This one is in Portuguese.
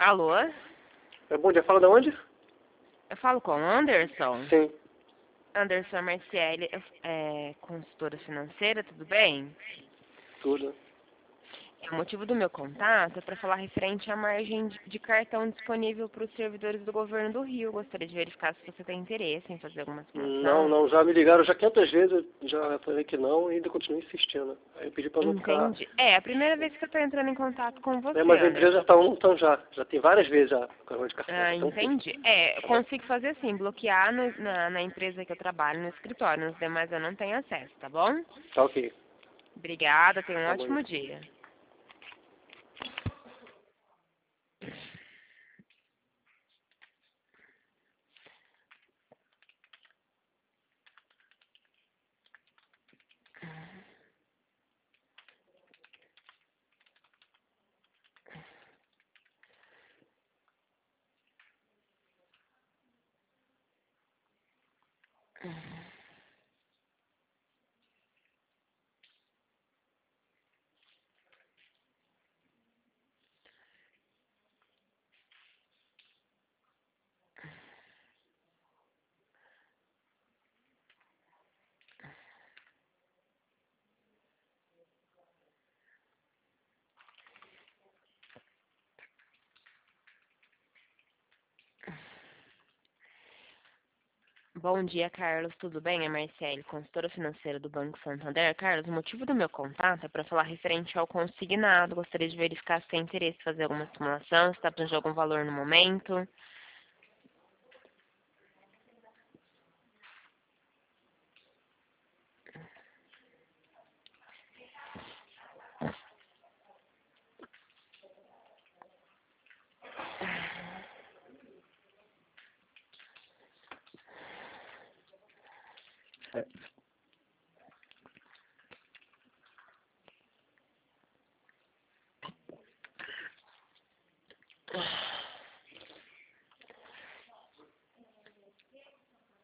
Alô? Bom dia, fala de onde? Eu falo com o Anderson? Sim, Anderson Marciele, consultora financeira, tudo bem? tudo. O motivo do meu contato é para falar referente à margem de cartão disponível para os servidores do governo do Rio. Gostaria de verificar se você tem interesse em fazer alguma Não, simulação. não, já me ligaram já 500 vezes, eu já falei que não e ainda continuo insistindo. Aí eu pedi para não ficar... Entendi. É a primeira vez que eu estou entrando em contato com você, Mas a empresa Anderson. já está montando já tem várias vezes já, com a de cartão, Ah, já tem um tempo. entendi. Eu consigo fazer assim, bloquear na empresa que eu trabalho, no escritório. Nos demais eu não tenho acesso, tá bom? Tá ok, Obrigada, tenha um tá bom. ótimo dia. Bom dia, Carlos. Tudo bem? É Marcele, consultora financeira do Banco Santander. Carlos, o motivo do meu contato é para falar referente ao consignado. Gostaria de verificar se tem interesse em fazer alguma simulação, se está precisando de algum valor no momento.